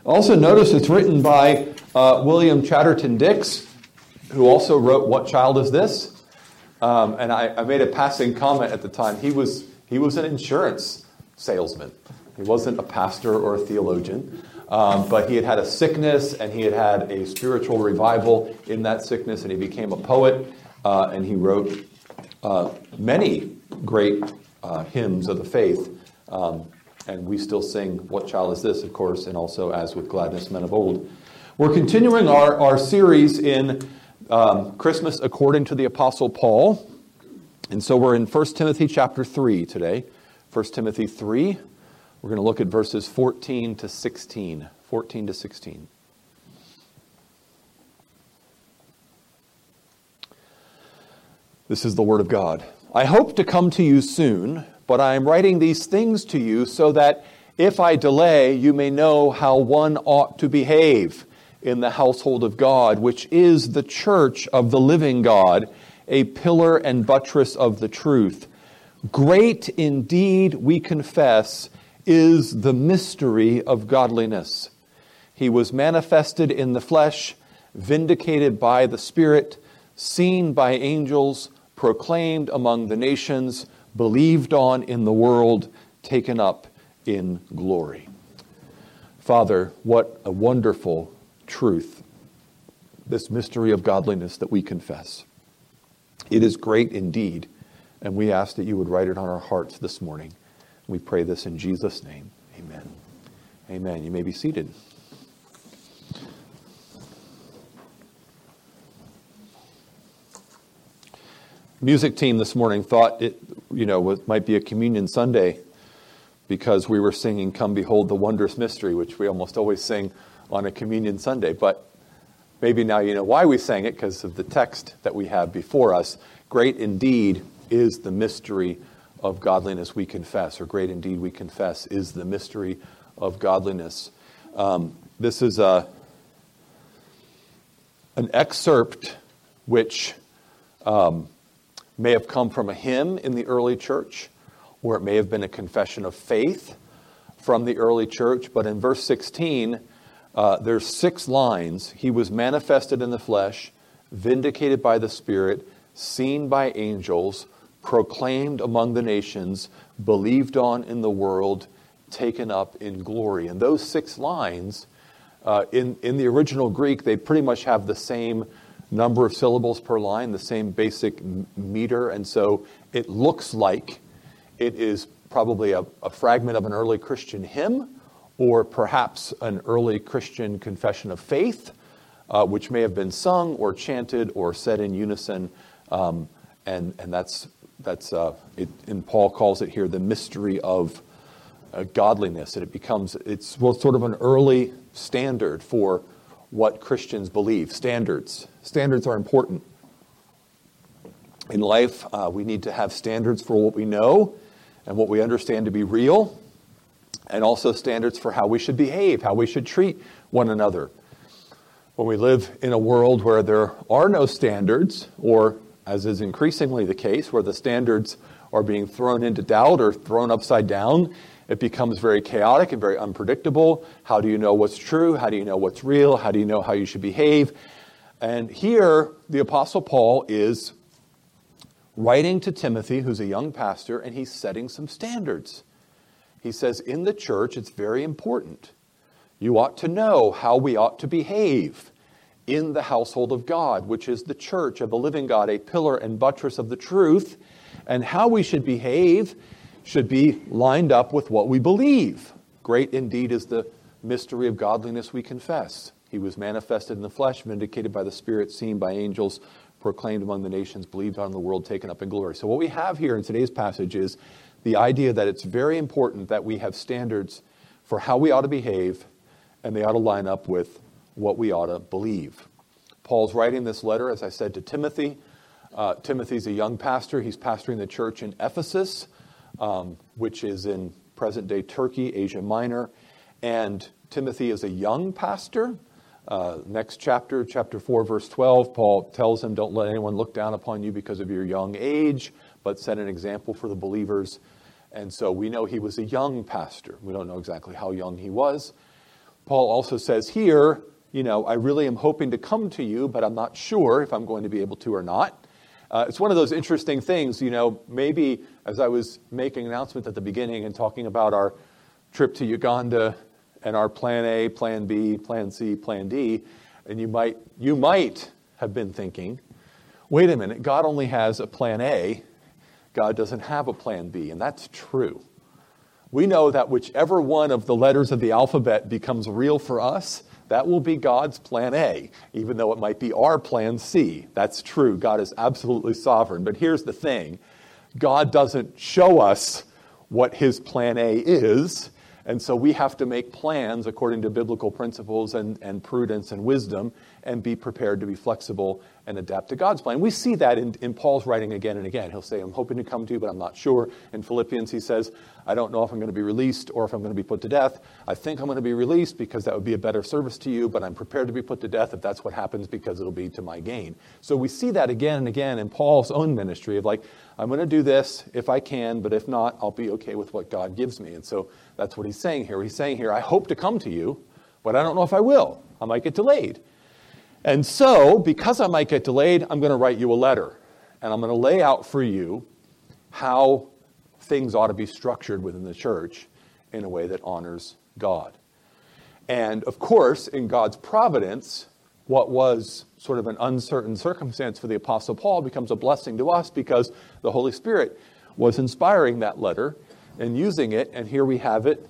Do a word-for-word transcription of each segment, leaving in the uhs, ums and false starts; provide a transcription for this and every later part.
Also notice it's written by uh, William Chatterton Dix, who also wrote What Child Is This? Um, and I, I made a passing comment at the time. He was he was an insurance salesman. He wasn't a pastor or a theologian, um, but he had had a sickness, and he had had a spiritual revival in that sickness, and he became a poet, uh, and he wrote uh, many great uh, hymns of the faith. Um, and we still sing What Child Is This, of course, and also As With Gladness Men of Old. We're continuing our, our series in um, Christmas according to the Apostle Paul. And so we're in First Timothy chapter three today. First Timothy three. We're going to look at verses fourteen to sixteen. fourteen to sixteen. This is the word of God. I hope to come to you soon, but I am writing these things to you so that if I delay, you may know how one ought to behave in the household of God, which is the church of the living God, a pillar and buttress of the truth. Great indeed, we confess, is the mystery of godliness. He was manifested in the flesh, vindicated by the Spirit, seen by angels, proclaimed among the nations, believed on in the world, taken up in glory. Father, what a wonderful truth, this mystery of godliness that we confess. It is great indeed, and we ask that you would write it on our hearts this morning. We pray this in Jesus' name. Amen. Amen. You may be seated. Music team this morning thought it, you know, it might be a communion Sunday because we were singing "Come Behold the Wondrous Mystery," which we almost always sing on a communion Sunday. But maybe now you know why we sang it, because of the text that we have before us. Great indeed is the mystery of godliness we confess, or great indeed we confess is the mystery of godliness. Um, this is a, an excerpt which um, may have come from a hymn in the early church, or it may have been a confession of faith from the early church. But in verse sixteen, uh, there's six lines. He was manifested in the flesh, vindicated by the Spirit, seen by angels, proclaimed among the nations, believed on in the world, taken up in glory. And those six lines, uh, in, in the original Greek, they pretty much have the same number of syllables per line, the same basic m- meter. And so it looks like it is probably a, a fragment of an early Christian hymn, or perhaps an early Christian confession of faith, uh, which may have been sung or chanted or said in unison. Um, and, and that's, that's uh, it, and Paul calls it here the mystery of uh, godliness. And it becomes, it's well, sort of an early standard for what Christians believe. Standards. Standards are important. In life, uh, we need to have standards for what we know and what we understand to be real, and also standards for how we should behave, how we should treat one another. When we live in a world where there are no standards, or as is increasingly the case, where the standards are being thrown into doubt or thrown upside down, it becomes very chaotic and very unpredictable. How do you know what's true? How do you know what's real? How do you know how you should behave? And here, the Apostle Paul is writing to Timothy, who's a young pastor, and he's setting some standards. He says, in the church, it's very important. You ought to know how we ought to behave in the household of God, which is the church of the living God, a pillar and buttress of the truth. And how we should behave should be lined up with what we believe. Great indeed is the mystery of godliness we confess. He was manifested in the flesh, vindicated by the Spirit, seen by angels, proclaimed among the nations, believed on in the world, taken up in glory. So what we have here in today's passage is the idea that it's very important that we have standards for how we ought to behave, and they ought to line up with what we ought to believe. Paul's writing this letter, as I said, to Timothy. Uh, Timothy's a young pastor. He's pastoring the church in Ephesus, um, which is in present-day Turkey, Asia Minor. And Timothy is a young pastor. Uh, next chapter, chapter four, verse twelve, Paul tells him, don't let anyone look down upon you because of your young age, but set an example for the believers. And so we know he was a young pastor. We don't know exactly how young he was. Paul also says here, you know, I really am hoping to come to you, but I'm not sure if I'm going to be able to or not. Uh, it's one of those interesting things, you know, maybe as I was making an announcement at the beginning and talking about our trip to Uganda and our plan A, plan B, plan C, plan D, and you might you might have been thinking, wait a minute, God only has a plan A, God doesn't have a plan B, and that's true. We know that whichever one of the letters of the alphabet becomes real for us, that will be God's plan A, even though it might be our plan C. That's true. God is absolutely sovereign. But here's the thing. God doesn't show us what his plan A is, and so we have to make plans according to biblical principles and, and prudence and wisdom and be prepared to be flexible and adapt to God's plan. We see that in, in Paul's writing again and again. He'll say, I'm hoping to come to you, but I'm not sure. In Philippians, he says, I don't know if I'm going to be released or if I'm going to be put to death. I think I'm going to be released because that would be a better service to you, but I'm prepared to be put to death if that's what happens because it'll be to my gain. So we see that again and again in Paul's own ministry of like, I'm going to do this if I can, but if not, I'll be okay with what God gives me. And so that's what he's saying here. He's saying here, I hope to come to you, but I don't know if I will. I might get delayed. And so, because I might get delayed, I'm going to write you a letter. And I'm going to lay out for you how things ought to be structured within the church in a way that honors God. And of course, in God's providence, what was sort of an uncertain circumstance for the Apostle Paul becomes a blessing to us because the Holy Spirit was inspiring that letter and using it. And here we have it.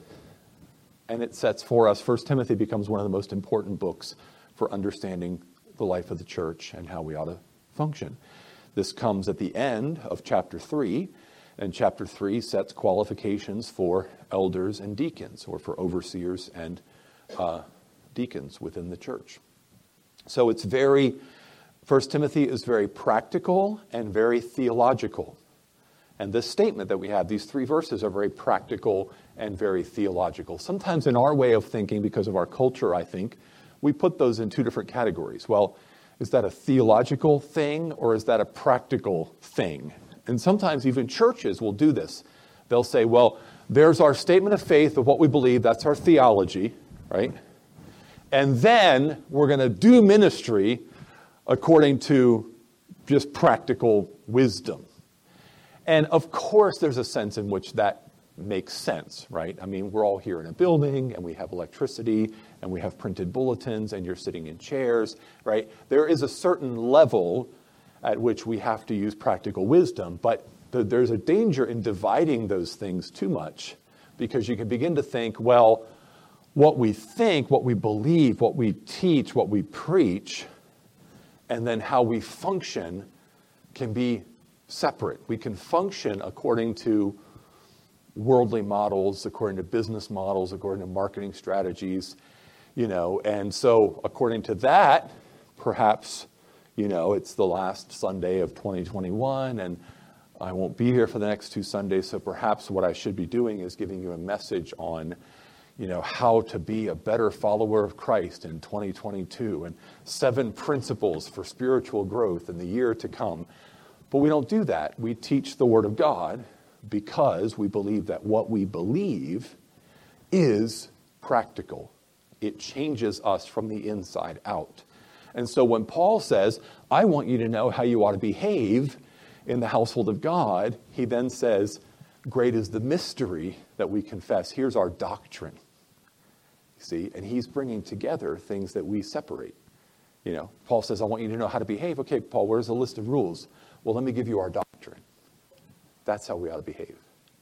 And it sets for us, First Timothy becomes one of the most important books for understanding the life of the church and how we ought to function. This comes at the end of chapter three, and chapter three sets qualifications for elders and deacons, or for overseers and uh, deacons within the church. So it's very, First Timothy is very practical and very theological. And this statement that we have, these three verses are very practical and very theological. Sometimes in our way of thinking, because of our culture, I think, we put those in two different categories. Well, is that a theological thing or is that a practical thing? And sometimes even churches will do this. They'll say, well, there's our statement of faith of what we believe. That's our theology, right? And then we're going to do ministry according to just practical wisdom. And of course, there's a sense in which that makes sense, right? I mean, we're all here in a building and we have electricity and we have printed bulletins and you're sitting in chairs, right? There is a certain level at which we have to use practical wisdom, but th- there's a danger in dividing those things too much because you can begin to think, well, what we think, what we believe, what we teach, what we preach, and then how we function can be separate. We can function according to worldly models, according to business models, according to marketing strategies, you know, and so according to that, perhaps, you know, it's the last Sunday of twenty twenty-one and I won't be here for the next two Sundays, so perhaps what I should be doing is giving you a message on, you know, how to be a better follower of Christ in twenty twenty-two and seven principles for spiritual growth in the year to come. But we don't do that. We teach the Word of God because we believe that what we believe is practical. It changes us from the inside out. And so when Paul says, I want you to know how you ought to behave in the household of God, he then says, great is the mystery that we confess. Here's our doctrine. See, and he's bringing together things that we separate. You know, Paul says, I want you to know how to behave. Okay, Paul, where's the list of rules? Well, let me give you our doctrine. That's how we ought to behave.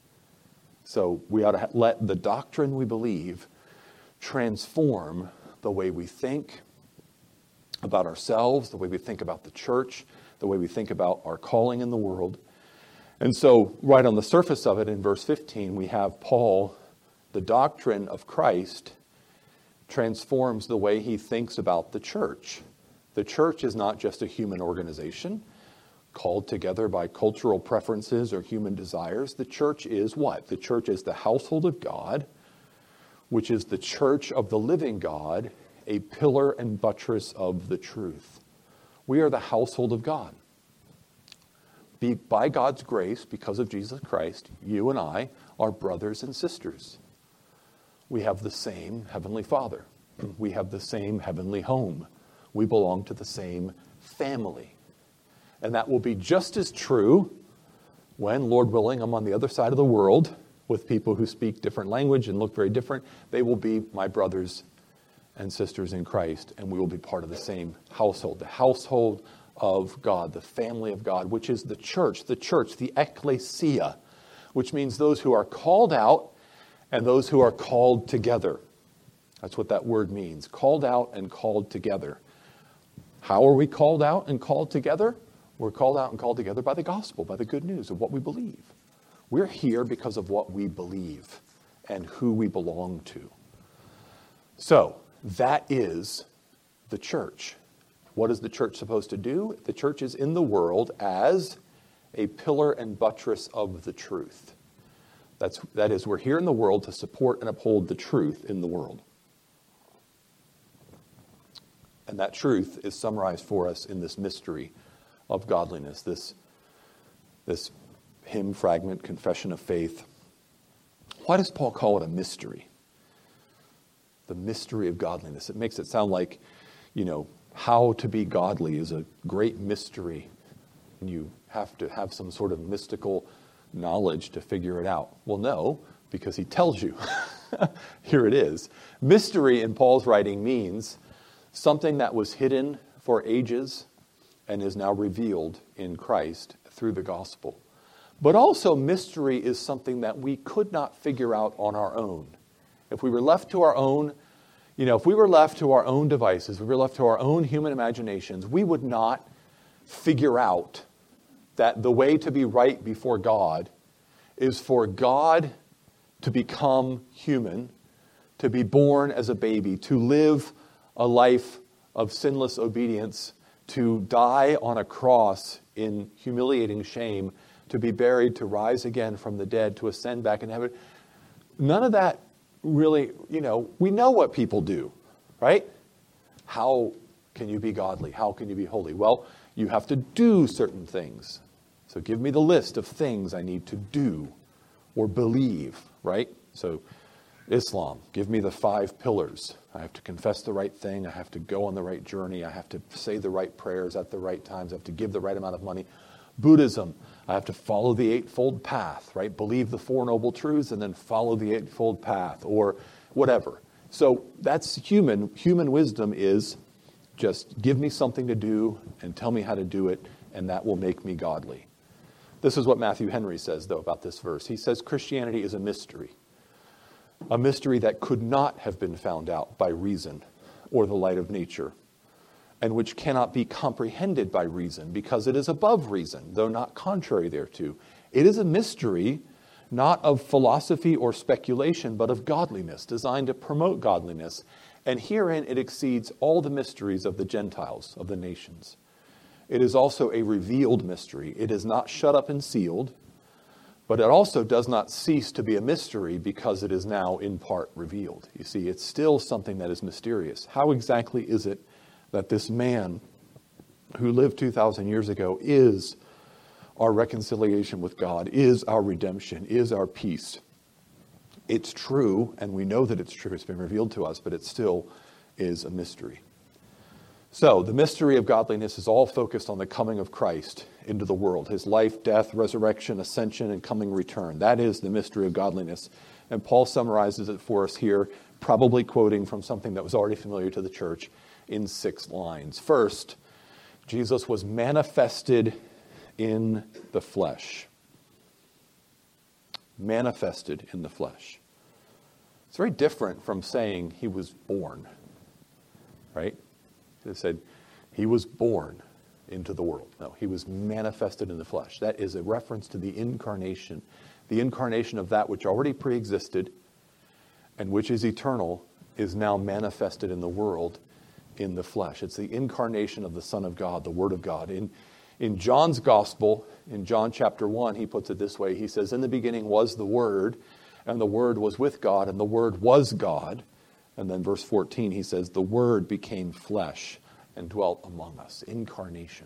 So we ought to let the doctrine we believe transform the way we think about ourselves, the way we think about the church, the way we think about our calling in the world. And so right on the surface of it, in verse fifteen, we have Paul, the doctrine of Christ transforms the way he thinks about the church. The church is not just a human organization called together by cultural preferences or human desires. The church is what? The church is the household of God, which is the church of the living God, a pillar and buttress of the truth. We are the household of God. Be, by God's grace, because of Jesus Christ, you and I are brothers and sisters. We have the same Heavenly Father. we have the same heavenly home. We belong to the same family. And that will be just as true when, Lord willing, I'm on the other side of the world with people who speak different language and look very different. They will be my brothers and sisters in Christ, and we will be part of the same household, the household of God, the family of God, which is the church, the church, the ecclesia, which means those who are called out and those who are called together. That's what that word means, called out and called together. How are we called out and called together? We're called out and called together by the gospel, by the good news of what we believe. We're here because of what we believe and who we belong to. So, that is the church. What is the church supposed to do? The church is in the world as a pillar and buttress of the truth. That's, that is, we're here in the world to support and uphold the truth in the world. And that truth is summarized for us in this mystery of godliness, this, this hymn fragment, Confession of Faith. Why does Paul call it a mystery? The mystery of godliness. It makes it sound like, you know, how to be godly is a great mystery. And you have to have some sort of mystical knowledge to figure it out. Well, no, because he tells you. Here it is. Mystery in Paul's writing means something that was hidden for ages and is now revealed in Christ through the gospel. But also mystery is something that we could not figure out on our own. If we were left to our own, you know, if we were left to our own devices, if we were left to our own human imaginations, we would not figure out that the way to be right before God is for God to become human, to be born as a baby, to live a life of sinless obedience, to die on a cross in humiliating shame, to be buried, to rise again from the dead, to ascend back in heaven. None of that really, you know, we know what people do, right? How can you be godly? How can you be holy? Well, you have to do certain things. So give me the list of things I need to do or believe, right? So Islam, give me the five pillars. I have to confess the right thing. I have to go on the right journey. I have to say the right prayers at the right times. I have to give the right amount of money. Buddhism, I have to follow the Eightfold Path, right? Believe the Four Noble Truths and then follow the Eightfold Path or whatever. So that's human. Human wisdom is just give me something to do and tell me how to do it, and that will make me godly. This is what Matthew Henry says, though, about this verse. He says Christianity is a mystery. A mystery that could not have been found out by reason or the light of nature, and which cannot be comprehended by reason because it is above reason, though not contrary thereto. It is a mystery not of philosophy or speculation, but of godliness, designed to promote godliness. And herein it exceeds all the mysteries of the Gentiles, of the nations. It is also a revealed mystery. It is not shut up and sealed, but it also does not cease to be a mystery because it is now in part revealed. You see, it's still something that is mysterious. How exactly is it that this man who lived two thousand years ago is our reconciliation with God, is our redemption, is our peace? It's true, and we know that it's true. It's been revealed to us, but it still is a mystery. So, the mystery of godliness is all focused on the coming of Christ into the world. His life, death, resurrection, ascension, and coming return. That is the mystery of godliness. And Paul summarizes it for us here, probably quoting from something that was already familiar to the church in six lines. First, Jesus was manifested in the flesh. Manifested in the flesh. It's very different from saying he was born, right? It said he was born into the world. No, he was manifested in the flesh. That is a reference to the incarnation, the incarnation of that which already preexisted and which is eternal is now manifested in the world in the flesh. It's the incarnation of the Son of God, the Word of God. In, in John's Gospel, in John chapter one, he puts it this way. He says, in the beginning was the Word, and the Word was with God, and the Word was God. And then verse fourteen, he says, the Word became flesh and dwelt among us. Incarnation.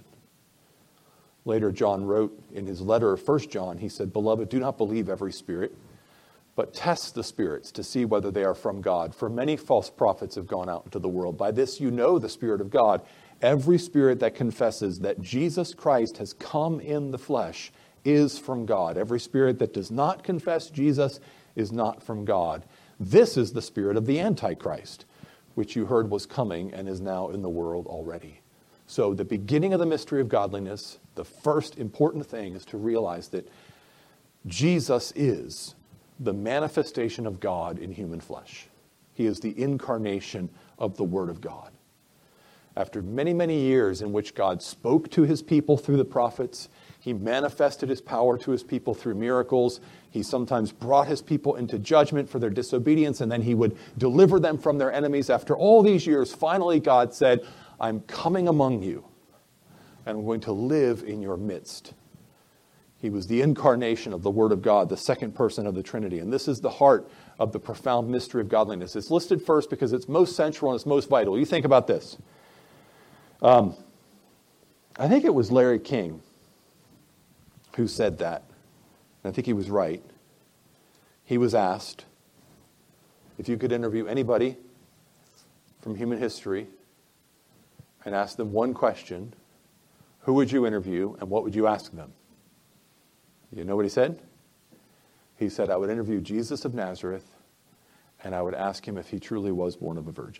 Later, John wrote in his letter of First John, he said, beloved, do not believe every spirit, but test the spirits to see whether they are from God. For many false prophets have gone out into the world. By this you know the Spirit of God. Every spirit that confesses that Jesus Christ has come in the flesh is from God. Every spirit that does not confess Jesus is not from God. This is the spirit of the Antichrist, which you heard was coming and is now in the world already. So the beginning of the mystery of godliness, the first important thing is to realize that Jesus is the manifestation of God in human flesh. He is the incarnation of the Word of God. After many, many years in which God spoke to his people through the prophets, he manifested his power to his people through miracles. He sometimes brought his people into judgment for their disobedience, and then he would deliver them from their enemies. After all these years, finally God said, I'm coming among you, and I'm going to live in your midst. He was the incarnation of the Word of God, the second person of the Trinity. And this is the heart of the profound mystery of godliness. It's listed first because it's most central and it's most vital. You think about this. Um, I think it was Larry King who said that. And I think he was right. He was asked if you could interview anybody from human history and ask them one question, who would you interview and what would you ask them? You know what he said? He said, I would interview Jesus of Nazareth, and I would ask him if he truly was born of a virgin.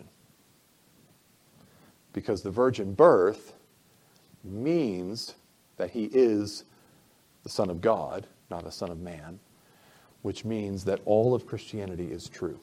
Because the virgin birth means that he is the Son of God, not a son of man, which means that all of Christianity is true.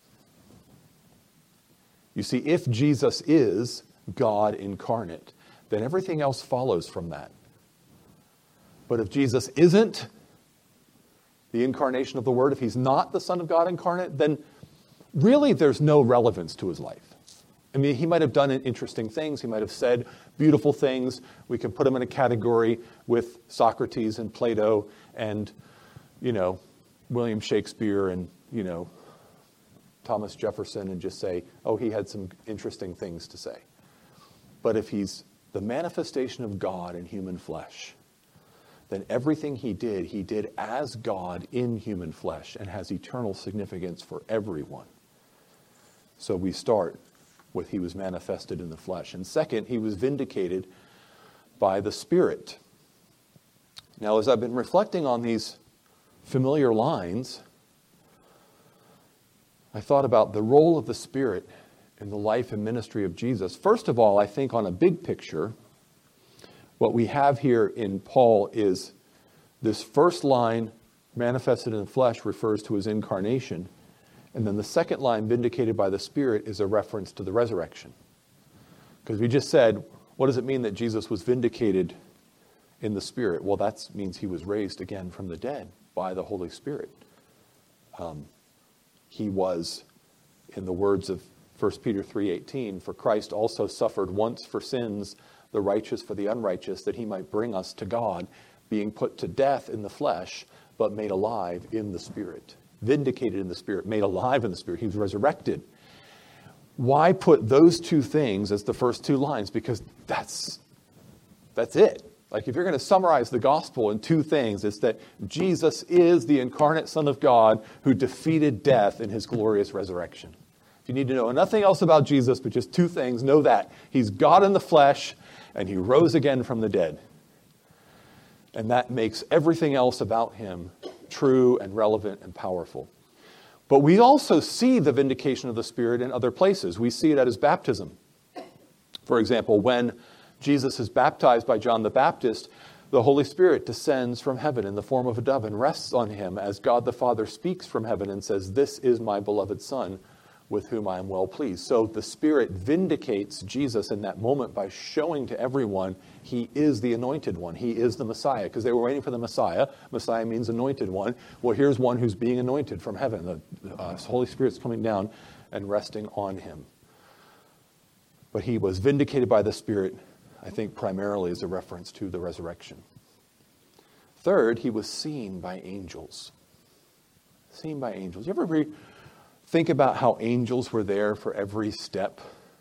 You see, if Jesus is God incarnate, then everything else follows from that. But if Jesus isn't the incarnation of the Word, if he's not the Son of God incarnate, then really there's no relevance to his life. I mean, he might have done interesting things. He might have said beautiful things. We can put him in a category with Socrates and Plato and, you know, William Shakespeare and, you know, Thomas Jefferson and just say, oh, he had some interesting things to say. But if he's the manifestation of God in human flesh, then everything he did, he did as God in human flesh and has eternal significance for everyone. So we start with he was manifested in the flesh. And second, he was vindicated by the Spirit. Now, as I've been reflecting on these familiar lines, I thought about the role of the Spirit in the life and ministry of Jesus. First of all, I think on a big picture, what we have here in Paul is this first line, manifested in the flesh, refers to his incarnation. And then the second line, vindicated by the Spirit, is a reference to the resurrection. Because we just said, what does it mean that Jesus was vindicated in the Spirit? Well, that means he was raised again from the dead by the Holy Spirit. Um, he was, in the words of First Peter three eighteen, for Christ also suffered once for sins, the righteous for the unrighteous, that he might bring us to God, being put to death in the flesh, but made alive in the Spirit. Vindicated in the Spirit, made alive in the Spirit. He was resurrected. Why put those two things as the first two lines? Because that's, that's it. Like if you're going to summarize the gospel in two things, it's that Jesus is the incarnate Son of God who defeated death in his glorious resurrection. If you need to know nothing else about Jesus, but just two things, know that. He's God in the flesh, and he rose again from the dead. And that makes everything else about him true and relevant and powerful. But we also see the vindication of the Spirit in other places. We see it at his baptism. For example, when Jesus is baptized by John the Baptist, the Holy Spirit descends from heaven in the form of a dove and rests on him as God the Father speaks from heaven and says, "This is my beloved Son, with whom I am well pleased." So the Spirit vindicates Jesus in that moment by showing to everyone he is the anointed one. He is the Messiah, because they were waiting for the Messiah. Messiah means anointed one. Well, here's one who's being anointed from heaven. The uh, Holy Spirit's coming down and resting on him. But he was vindicated by the Spirit, I think primarily as a reference to the resurrection. Third, he was seen by angels. Seen by angels. You ever re- think about how angels were there for every step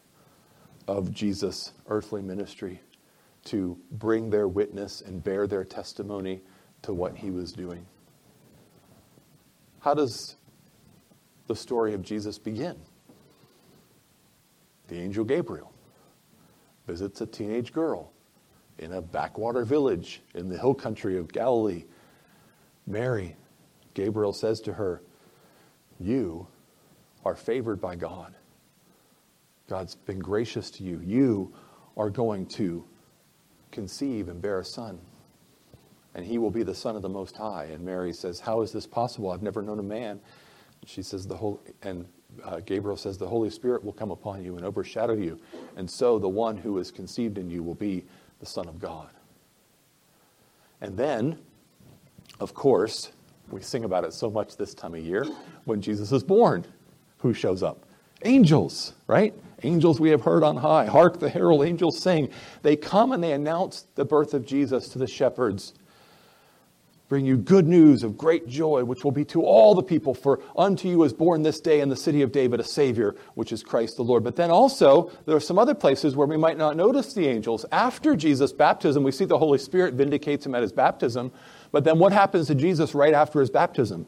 of Jesus' earthly ministry to bring their witness and bear their testimony to what he was doing? How does the story of Jesus begin? The angel Gabriel visits a teenage girl in a backwater village in the hill country of Galilee. Mary, Gabriel says to her, you are favored by God. God's been gracious to you. You are going to conceive and bear a son, and he will be the Son of the Most High. And Mary says, how is this possible? I've never known a man. She says, the whole, and uh, Gabriel says, the Holy Spirit will come upon you and overshadow you, and so the one who is conceived in you will be the Son of God. And then, of course, we sing about it so much this time of year, when Jesus is born, who shows up? Angels, right? Angels we have heard on high. Hark, the herald angels sing. They come and they announce the birth of Jesus to the shepherds. Bring you good news of great joy, which will be to all the people. For unto you is born this day in the city of David a Savior, which is Christ the Lord. But then also, there are some other places where we might not notice the angels. After Jesus' baptism, we see the Holy Spirit vindicates him at his baptism. But then what happens to Jesus right after his baptism?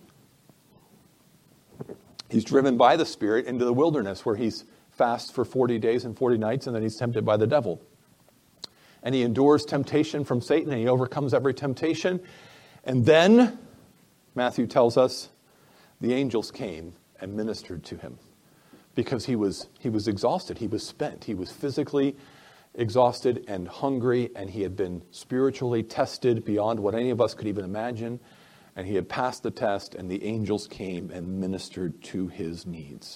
He's driven by the Spirit into the wilderness, where he's fasts for forty days and forty nights, and then he's tempted by the devil. And he endures temptation from Satan, and he overcomes every temptation. And then, Matthew tells us, the angels came and ministered to him, because he was he was exhausted. He was spent. He was physically exhausted and hungry, and he had been spiritually tested beyond what any of us could even imagine. And he had passed the test, and the angels came and ministered to his needs.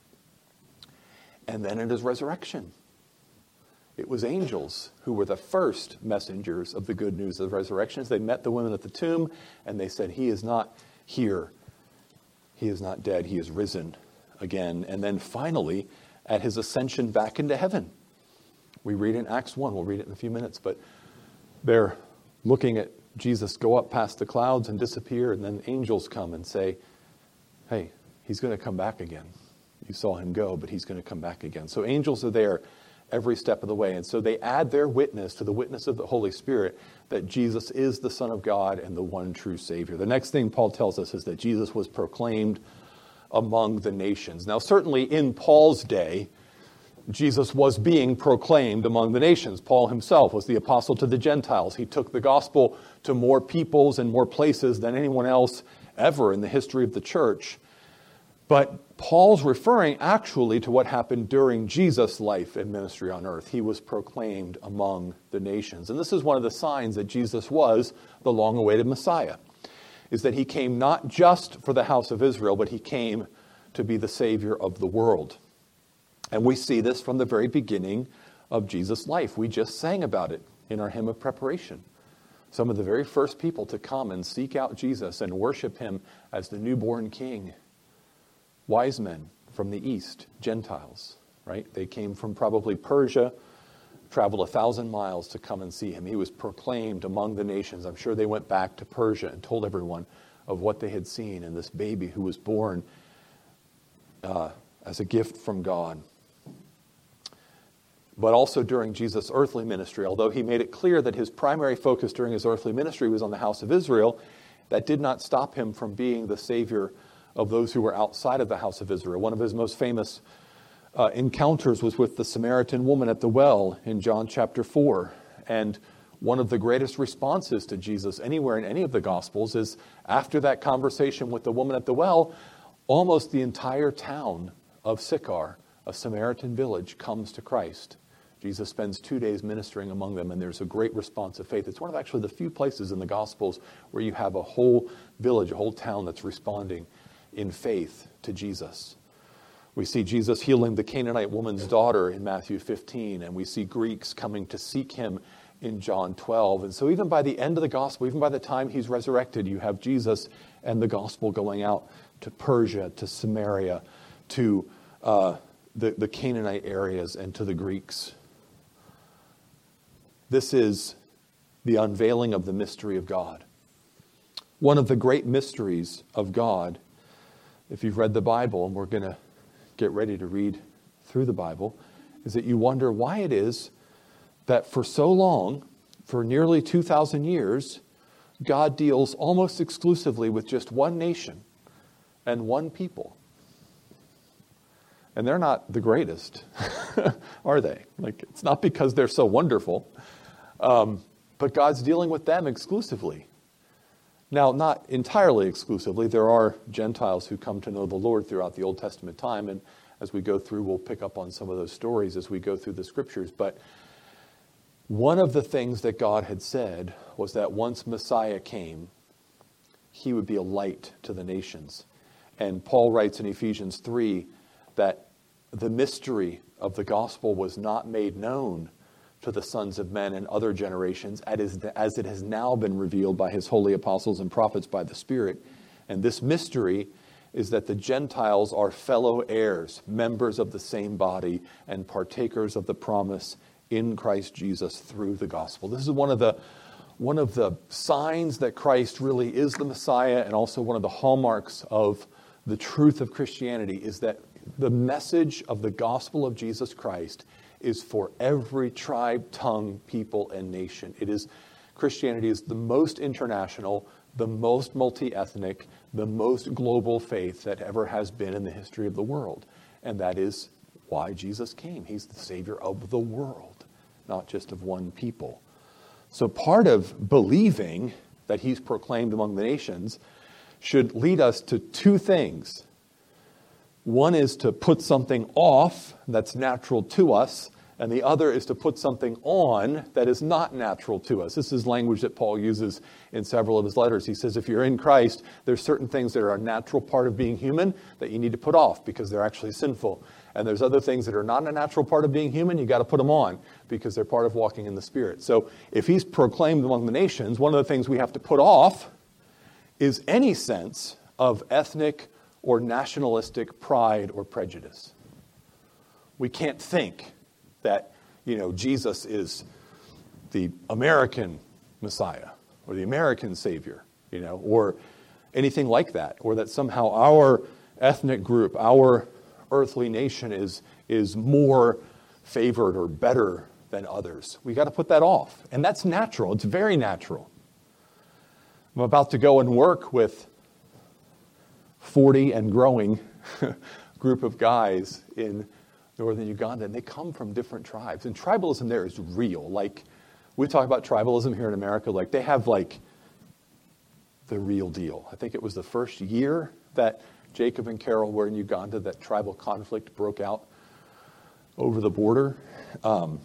And then at his resurrection, it was angels who were the first messengers of the good news of the resurrection. As they met the women at the tomb, and they said, he is not here. He is not dead. He is risen again. And then finally, at his ascension back into heaven. We read in Acts one. We'll read it in a few minutes. But they're looking at Jesus go up past the clouds and disappear. And then angels come and say, hey, he's going to come back again. You saw him go, but he's going to come back again. So angels are there every step of the way. And so they add their witness to the witness of the Holy Spirit that Jesus is the Son of God and the one true Savior. The next thing Paul tells us is that Jesus was proclaimed among the nations. Now, certainly in Paul's day, Jesus was being proclaimed among the nations. Paul himself was the apostle to the Gentiles. He took the gospel to more peoples and more places than anyone else ever in the history of the church. But Paul's referring actually to what happened during Jesus' life and ministry on earth. He was proclaimed among the nations. And this is one of the signs that Jesus was the long-awaited Messiah, is that he came not just for the house of Israel, but he came to be the Savior of the world. And we see this from the very beginning of Jesus' life. We just sang about it in our hymn of preparation. Some of the very first people to come and seek out Jesus and worship him as the newborn king. Wise men from the east, Gentiles, right? They came from probably Persia, traveled a thousand miles to come and see him. He was proclaimed among the nations. I'm sure they went back to Persia and told everyone of what they had seen in this baby who was born uh, as a gift from God. But also during Jesus' earthly ministry, although he made it clear that his primary focus during his earthly ministry was on the house of Israel, that did not stop him from being the Savior of those who were outside of the house of Israel. One of his most famous uh, encounters was with the Samaritan woman at the well in John chapter four. And one of the greatest responses to Jesus anywhere in any of the Gospels is after that conversation with the woman at the well, almost the entire town of Sychar, a Samaritan village, comes to Christ. Jesus spends two days ministering among them, and there's a great response of faith. It's one of actually the few places in the Gospels where you have a whole village, a whole town that's responding in faith to Jesus. We see Jesus healing the Canaanite woman's daughter in Matthew fifteen, and we see Greeks coming to seek him in John twelve. And so even by the end of the gospel, even by the time he's resurrected, you have Jesus and the gospel going out to Persia, to Samaria, to uh, the, the Canaanite areas, and to the Greeks. This is the unveiling of the mystery of God. One of the great mysteries of God, if you've read the Bible, and we're going to get ready to read through the Bible, is that you wonder why it is that for so long, for nearly two thousand years, God deals almost exclusively with just one nation and one people. And they're not the greatest, are they? Like, it's not because they're so wonderful, um, but God's dealing with them exclusively. Now, not entirely exclusively. There are Gentiles who come to know the Lord throughout the Old Testament time, and as we go through, we'll pick up on some of those stories as we go through the scriptures. But one of the things that God had said was that once Messiah came, he would be a light to the nations. And Paul writes in Ephesians three that the mystery of the gospel was not made known to the sons of men in other generations, as it has now been revealed by his holy apostles and prophets by the Spirit. And this mystery is that the Gentiles are fellow heirs, members of the same body, and partakers of the promise in Christ Jesus through the gospel. This is one of the one of the signs that Christ really is the Messiah, and also one of the hallmarks of the truth of Christianity is that the message of the gospel of Jesus Christ is for every tribe, tongue, people, and nation. It is, Christianity is the most international, the most multi-ethnic, the most global faith that ever has been in the history of the world. And that is why Jesus came. He's the Savior of the world, not just of one people. So part of believing that he's proclaimed among the nations should lead us to two things. One is to put something off that's natural to us, and the other is to put something on that is not natural to us. This is language that Paul uses in several of his letters. He says if you're in Christ, there's certain things that are a natural part of being human that you need to put off because they're actually sinful. And there's other things that are not a natural part of being human, you got to put them on because they're part of walking in the Spirit. So if he's proclaimed among the nations, one of the things we have to put off is any sense of ethnic or nationalistic pride or prejudice. We can't think that, you know, Jesus is the American Messiah or the American Savior, you know, or anything like that, or that somehow our ethnic group, our earthly nation is is more favored or better than others. We got to put that off. And that's natural. It's very natural. I'm about to go and work with forty and growing group of guys in northern Uganda, and they come from different tribes. And tribalism there is real. Like, we talk about tribalism here in America, like they have like the real deal. I think it was the first year that Jacob and Carol were in Uganda that tribal conflict broke out over the border. Um,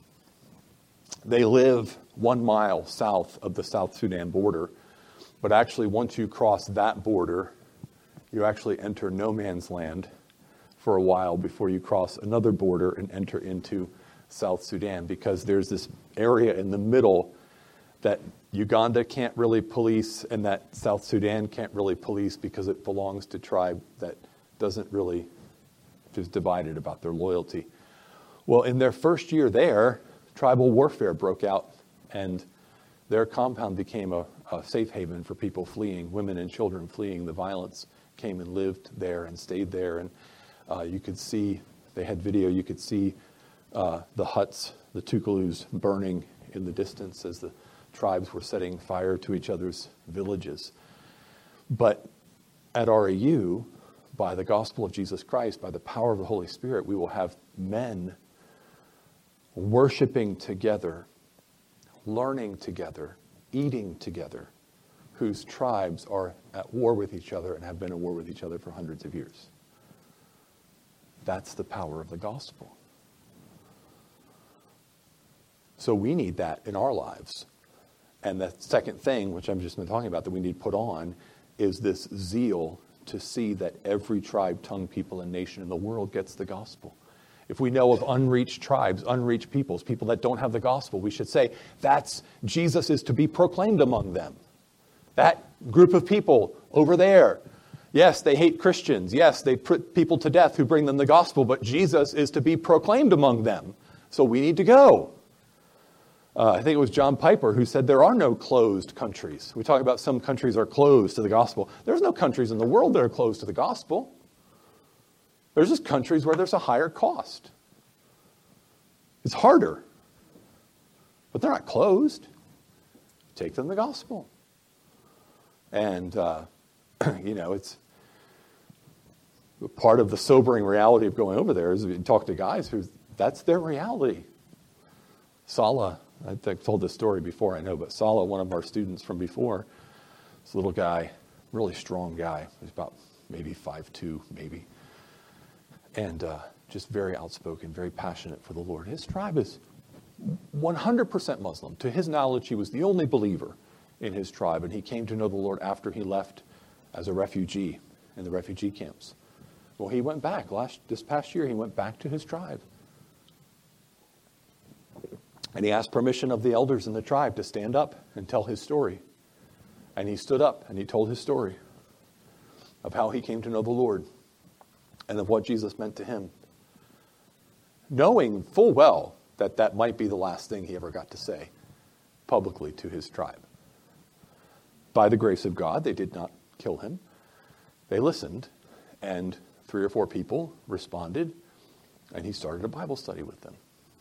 they live one mile south of the South Sudan border, but actually once you cross that border, you actually enter no man's land for a while before you cross another border and enter into South Sudan, because there's this area in the middle that Uganda can't really police and that South Sudan can't really police because it belongs to a tribe that doesn't really, is divided about their loyalty. Well, in their first year there, tribal warfare broke out, and their compound became a, a safe haven for people fleeing, women and children fleeing the violence, came and lived there and stayed there. And uh, you could see, they had video, you could see uh, the huts, the tukulus burning in the distance as the tribes were setting fire to each other's villages. But at R A U, by the gospel of Jesus Christ, by the power of the Holy Spirit, we will have men worshiping together, learning together, eating together, whose tribes are at war with each other and have been at war with each other for hundreds of years. That's the power of the gospel. So we need that in our lives. And the second thing, which I've just been talking about, that we need to put on, is this zeal to see that every tribe, tongue, people, and nation in the world gets the gospel. If we know of unreached tribes, unreached peoples, people that don't have the gospel, we should say, that's, Jesus is to be proclaimed among them. That group of people over there, yes, they hate Christians. Yes, they put people to death who bring them the gospel, but Jesus is to be proclaimed among them. So we need to go. Uh, I think it was John Piper who said there are no closed countries. We talk about some countries are closed to the gospel. There's no countries in the world that are closed to the gospel. There's just countries where there's a higher cost. It's harder. But they're not closed. Take them the gospel. And, uh, you know, it's part of the sobering reality of going over there is you talk to guys who, that's their reality. Sala, I've told this story before, I know, but Sala, one of our students from before, this little guy, really strong guy. He's about maybe five two, maybe. And uh, just very outspoken, very passionate for the Lord. His tribe is one hundred percent Muslim. To his knowledge, he was the only believer in his tribe, and he came to know the Lord after he left as a refugee in the refugee camps. Well, he went back. Last this past year, he went back to his tribe. And he asked permission of the elders in the tribe to stand up and tell his story. And he stood up and he told his story of how he came to know the Lord and of what Jesus meant to him, knowing full well that that might be the last thing he ever got to say publicly to his tribe. By the grace of God, they did not kill him. They listened, and three or four people responded, and he started a Bible study with them.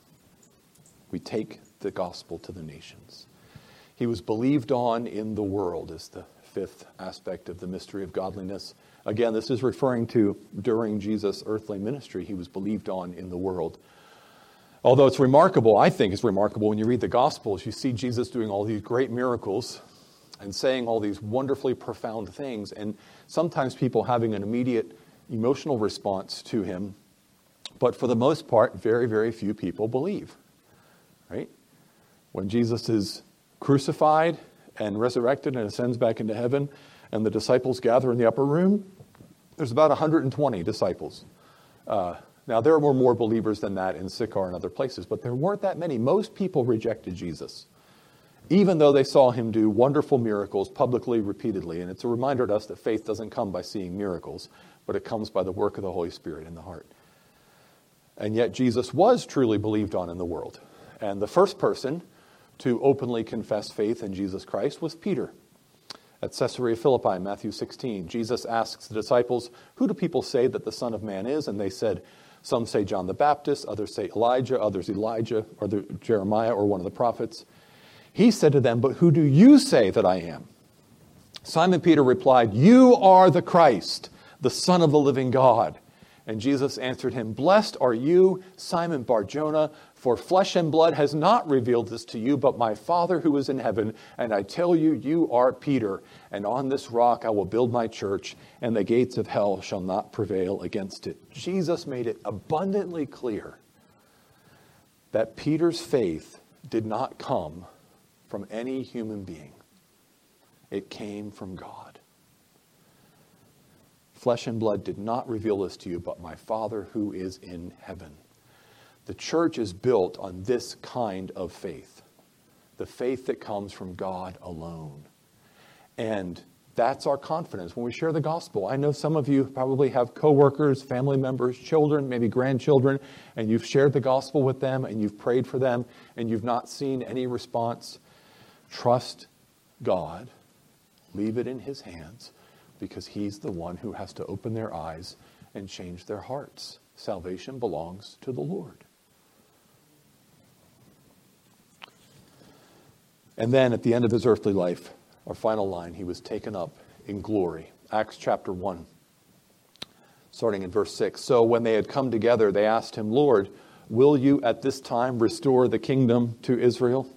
We take the gospel to the nations. He was believed on in the world is the fifth aspect of the mystery of godliness. Again, this is referring to during Jesus' earthly ministry, he was believed on in the world. Although it's remarkable, I think it's remarkable when you read the Gospels, you see Jesus doing all these great miracles and saying all these wonderfully profound things, and sometimes people having an immediate emotional response to him. But for the most part, very, very few people believe. Right? When Jesus is crucified and resurrected and ascends back into heaven, and the disciples gather in the upper room, there's about one hundred twenty disciples. Uh, now, there were more believers than that in Sychar and other places, but there weren't that many. Most people rejected Jesus, even though they saw him do wonderful miracles publicly, repeatedly. And it's a reminder to us that faith doesn't come by seeing miracles, but it comes by the work of the Holy Spirit in the heart. And yet Jesus was truly believed on in the world. And the first person to openly confess faith in Jesus Christ was Peter. At Caesarea Philippi, Matthew sixteen, Jesus asks the disciples, "Who do people say that the Son of Man is?" And they said, some say John the Baptist, others say Elijah, others Elijah, or the, Jeremiah, or one of the prophets. He said to them, "But who do you say that I am?" Simon Peter replied, "You are the Christ, the Son of the living God." And Jesus answered him, "Blessed are you, Simon Bar-Jonah, for flesh and blood has not revealed this to you, but my Father who is in heaven. And I tell you, you are Peter, and on this rock I will build my church, and the gates of hell shall not prevail against it." Jesus made it abundantly clear that Peter's faith did not come from any human being. It came from God. Flesh and blood did not reveal this to you, but my Father who is in heaven. The church is built on this kind of faith, the faith that comes from God alone. And that's our confidence when we share the gospel. I know some of you probably have coworkers, family members, children, maybe grandchildren, and you've shared the gospel with them and you've prayed for them and you've not seen any response. Trust God. Leave it in his hands, because he's the one who has to open their eyes and change their hearts. Salvation belongs to the Lord. And then at the end of his earthly life, our final line, he was taken up in glory. Acts chapter one, starting in verse six. "So when they had come together, they asked him, 'Lord, will you at this time restore the kingdom to Israel?'"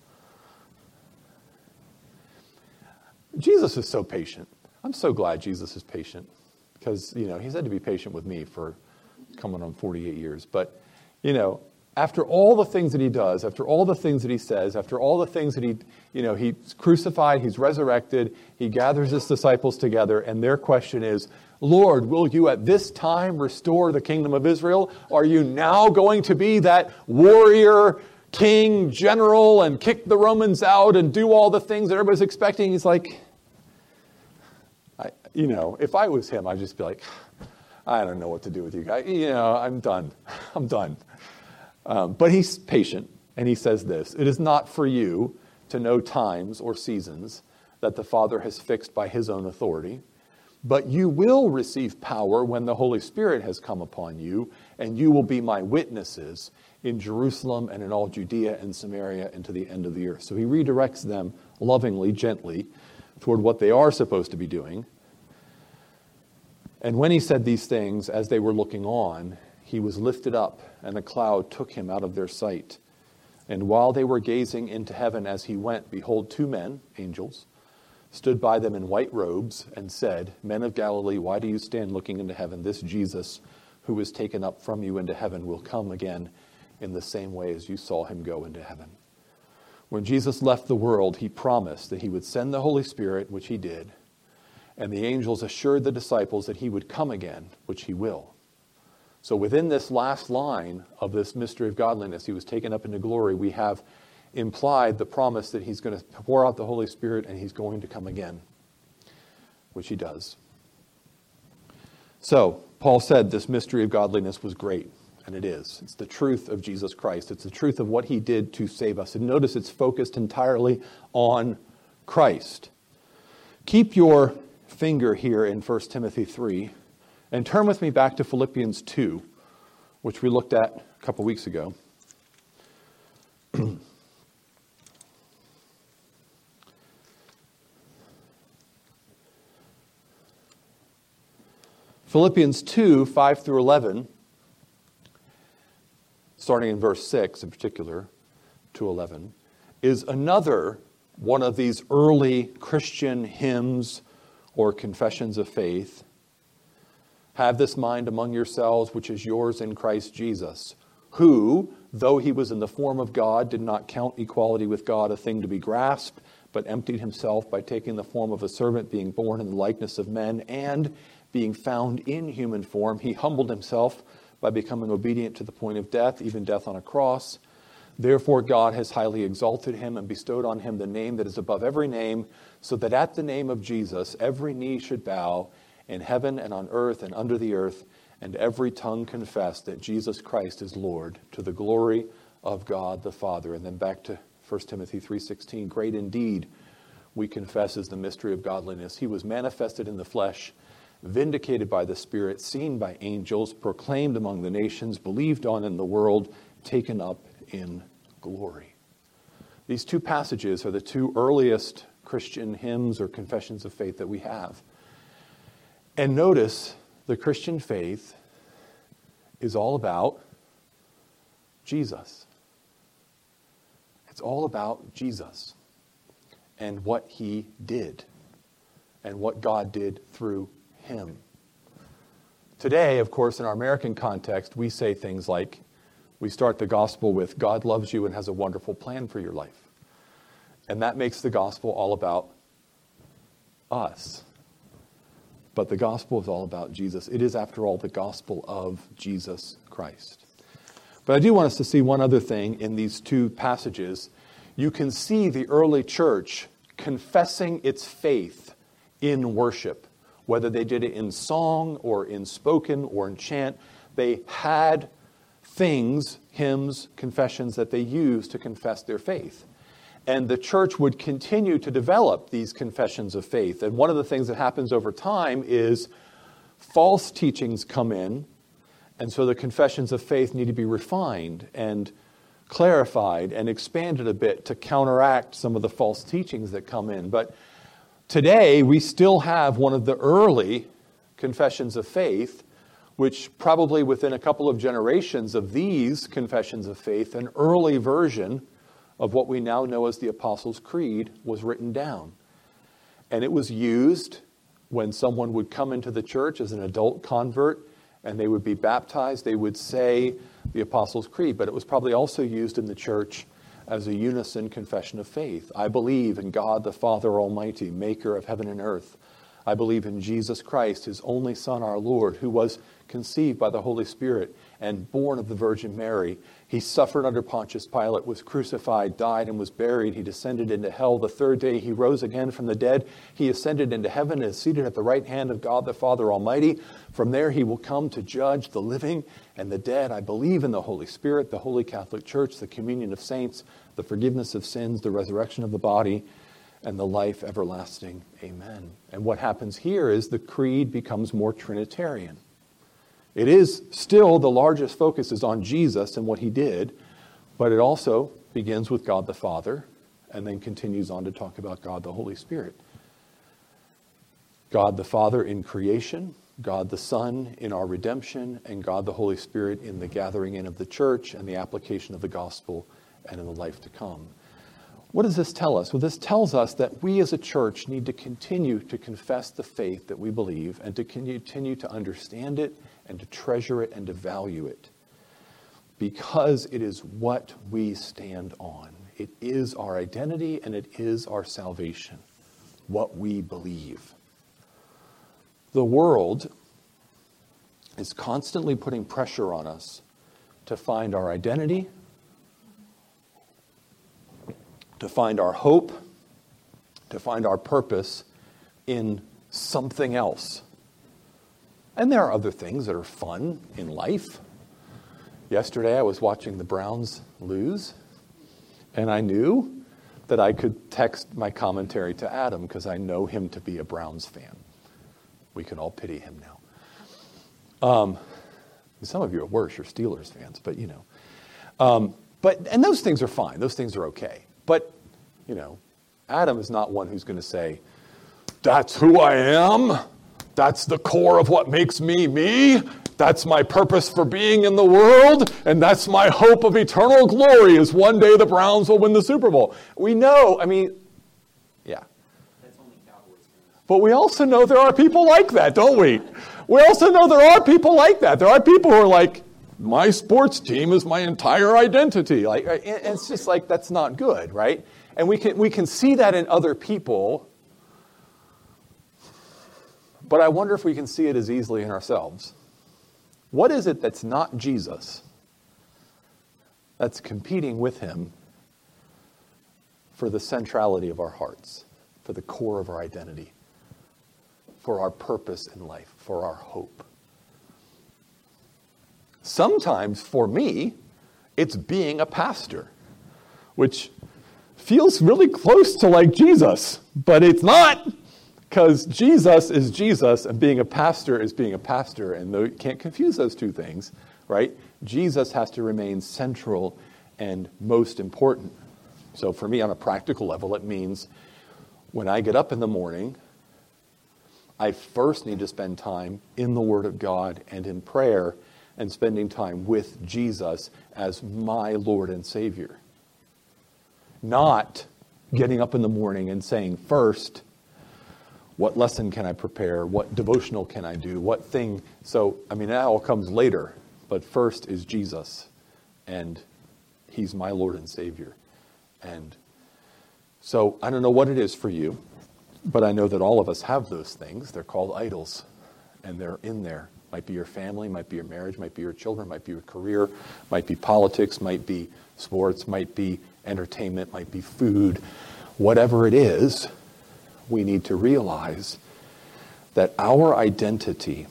Jesus is so patient. I'm so glad Jesus is patient, because, you know, he's had to be patient with me for coming on forty-eight years. But, you know, after all the things that he does, after all the things that he says, after all the things that he, you know, he's crucified, he's resurrected, he gathers his disciples together, and their question is, "Lord, will you at this time restore the kingdom of Israel? Are you now going to be that warrior, king, general, and kick the Romans out and do all the things that everybody's expecting?" He's like, I, you know, if I was him, I'd just be like, "I don't know what to do with you guys. You know, I'm done. I'm done." Um, but he's patient, and he says this, "It is not for you to know times or seasons that the Father has fixed by his own authority, but you will receive power when the Holy Spirit has come upon you, and you will be my witnesses in Jerusalem and in all Judea and Samaria and to the end of the earth." So he redirects them lovingly, gently, toward what they are supposed to be doing. And when he said these things, as they were looking on, he was lifted up, and a cloud took him out of their sight. And while they were gazing into heaven as he went, behold, two men, angels, stood by them in white robes and said, Men of Galilee, why do you stand looking into heaven? This Jesus, who was taken up from you into heaven, will come again in the same way as you saw him go into heaven. When Jesus left the world, he promised that he would send the Holy Spirit, which he did, and the angels assured the disciples that he would come again, which he will. So within this last line of this mystery of godliness, he was taken up into glory, we have implied the promise that he's going to pour out the Holy Spirit and he's going to come again, which he does. So, Paul said this mystery of godliness was great, and it is. It's the truth of Jesus Christ. It's the truth of what he did to save us. And notice it's focused entirely on Christ. Keep your finger here in First Timothy three, and turn with me back to Philippians two, which we looked at a couple weeks ago. Philippians two, five through eleven, starting in verse six in particular, to eleven, is another one of these early Christian hymns or confessions of faith. Have this mind among yourselves, which is yours in Christ Jesus, who, though he was in the form of God, did not count equality with God a thing to be grasped, but emptied himself by taking the form of a servant, being born in the likeness of men, and being found in human form, he humbled himself by becoming obedient to the point of death, even death on a cross. Therefore God has highly exalted him and bestowed on him the name that is above every name, so that at the name of Jesus every knee should bow, in heaven and on earth and under the earth, and every tongue confess that Jesus Christ is Lord, to the glory of God the Father. And then back to First Timothy three sixteen, great indeed, we confess, is the mystery of godliness. He was manifested in the flesh, vindicated by the Spirit, seen by angels, proclaimed among the nations, believed on in the world, taken up in glory. These two passages are the two earliest Christian hymns or confessions of faith that we have. And notice, the Christian faith is all about Jesus. It's all about Jesus and what he did and what God did through him. Today, of course, in our American context, we say things like, we start the gospel with, God loves you and has a wonderful plan for your life. And that makes the gospel all about us. But the gospel is all about Jesus. It is, after all, the gospel of Jesus Christ. But I do want us to see one other thing in these two passages. You can see the early church confessing its faith in worship. Whether they did it in song or in spoken or in chant, they had things, hymns, confessions that they used to confess their faith. And the church would continue to develop these confessions of faith. And one of the things that happens over time is false teachings come in, and so the confessions of faith need to be refined and clarified and expanded a bit to counteract some of the false teachings that come in. But today, we still have one of the early confessions of faith, which probably within a couple of generations of these confessions of faith, an early version of what we now know as the Apostles' Creed was written down. And it was used when someone would come into the church as an adult convert and they would be baptized, they would say the Apostles' Creed, but it was probably also used in the church as a unison confession of faith. I believe in God the Father Almighty, maker of heaven and earth. I believe in Jesus Christ, his only Son, our Lord, who was conceived by the Holy Spirit and born of the Virgin Mary. He suffered under Pontius Pilate, was crucified, died, and was buried. He descended into hell. The third day he rose again from the dead. He ascended into heaven and is seated at the right hand of God the Father Almighty. From there he will come to judge the living and the dead. I believe in the Holy Spirit, the Holy Catholic Church, the communion of saints, the forgiveness of sins, the resurrection of the body, and the life everlasting. Amen. And what happens here is the creed becomes more Trinitarian. It is still, the largest focus is on Jesus and what he did, but it also begins with God the Father and then continues on to talk about God the Holy Spirit. God the Father in creation, God the Son in our redemption, and God the Holy Spirit in the gathering in of the church and the application of the gospel and in the life to come. What does this tell us? Well, this tells us that we as a church need to continue to confess the faith that we believe and to continue to understand it and to treasure it and to value it, because it is what we stand on. It is our identity and it is our salvation, what we believe. The world is constantly putting pressure on us to find our identity, to find our hope, to find our purpose in something else. And there are other things that are fun in life. Yesterday I was watching the Browns lose, and I knew that I could text my commentary to Adam because I know him to be a Browns fan. We can all pity him now. Um, some of you are worse, you're Steelers fans, but you know. Um, but and those things are fine. Those things are okay. But, you know, Adam is not one who's going to say, that's who I am. That's the core of what makes me me. That's my purpose for being in the world. And that's my hope of eternal glory is one day the Browns will win the Super Bowl. We know, I mean, yeah. That's only Cowboys fans. But we also know there are people like that, don't we? We also know there are people like that. There are people who are like, my sports team is my entire identity. Like, and it's just like, that's not good, right? And we can we can see that in other people, but I wonder if we can see it as easily in ourselves. What is it that's not Jesus that's competing with him for the centrality of our hearts, for the core of our identity, for our purpose in life, for our hope? Sometimes, for me, it's being a pastor, which feels really close to like Jesus, but it's not, because Jesus is Jesus and being a pastor is being a pastor, and you can't confuse those two things, right? Jesus has to remain central and most important. So for me, on a practical level, it means when I get up in the morning, I first need to spend time in the Word of God and in prayer and spending time with Jesus as my Lord and Savior. Not getting up in the morning and saying, first, what lesson can I prepare? What devotional can I do? What thing? So, I mean, that all comes later. But first is Jesus. And he's my Lord and Savior. And so, I don't know what it is for you, but I know that all of us have those things. They're called idols. And they're in there. Might be your family, might be your marriage, might be your children, might be your career, might be politics, might be sports, might be entertainment, might be food. Whatever it is, we need to realize that our identity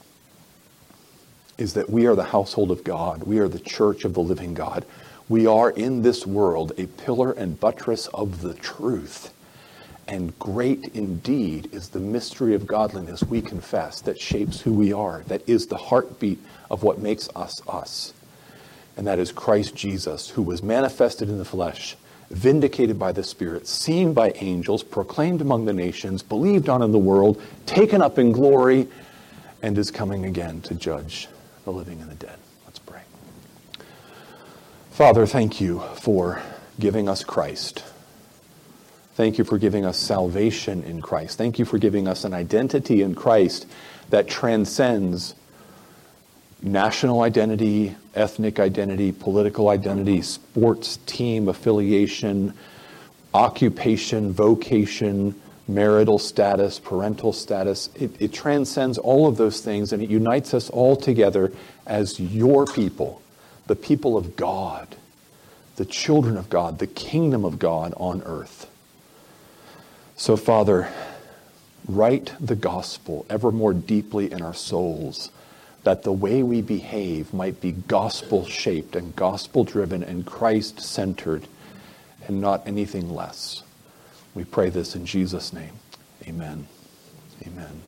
is that we are the household of God. We are the church of the living God. We are in this world a pillar and buttress of the truth. And great indeed is the mystery of godliness we confess that shapes who we are, that is the heartbeat of what makes us us. And that is Christ Jesus, who was manifested in the flesh, vindicated by the Spirit, seen by angels, proclaimed among the nations, believed on in the world, taken up in glory, and is coming again to judge the living and the dead. Let's pray. Father, thank you for giving us Christ. Thank you for giving us salvation in Christ. Thank you for giving us an identity in Christ that transcends national identity, ethnic identity, political identity, sports team affiliation, occupation, vocation, marital status, parental status. It, it transcends all of those things, and it unites us all together as your people, the people of God, the children of God, the kingdom of God on earth. So, Father, write the gospel ever more deeply in our souls, that the way we behave might be gospel-shaped and gospel-driven and Christ-centered and not anything less. We pray this in Jesus' name. Amen. Amen.